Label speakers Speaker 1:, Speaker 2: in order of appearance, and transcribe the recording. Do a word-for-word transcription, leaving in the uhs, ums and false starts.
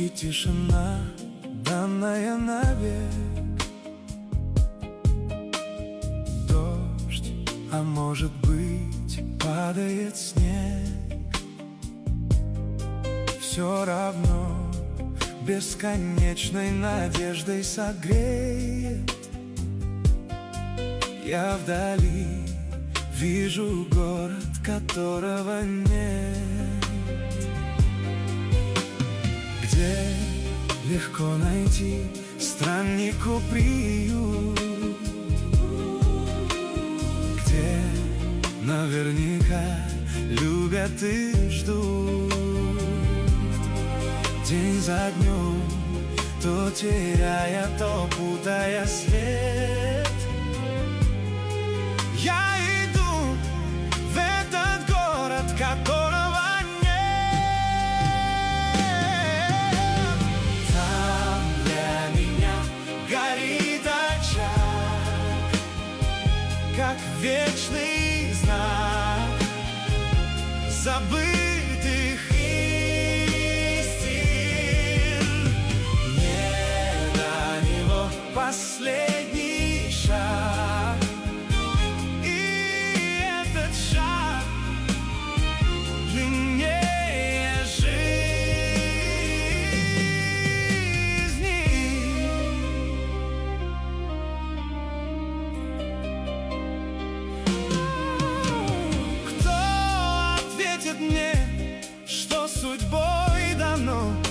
Speaker 1: и тишина, данная навек. Дождь, а может быть, падает снег. Все равно бесконечной надеждой согреет. Я вдали вижу город, которого нет, где легко найти страннику приют, где наверняка любят и ждут. День за днем, то теряя, то путая свет, я иду в этот город, которого нет. Там для меня горит очаг, как вечный знак забытых последний шаг, и этот шаг длиннее жизни. Кто ответит мне, что судьбой дано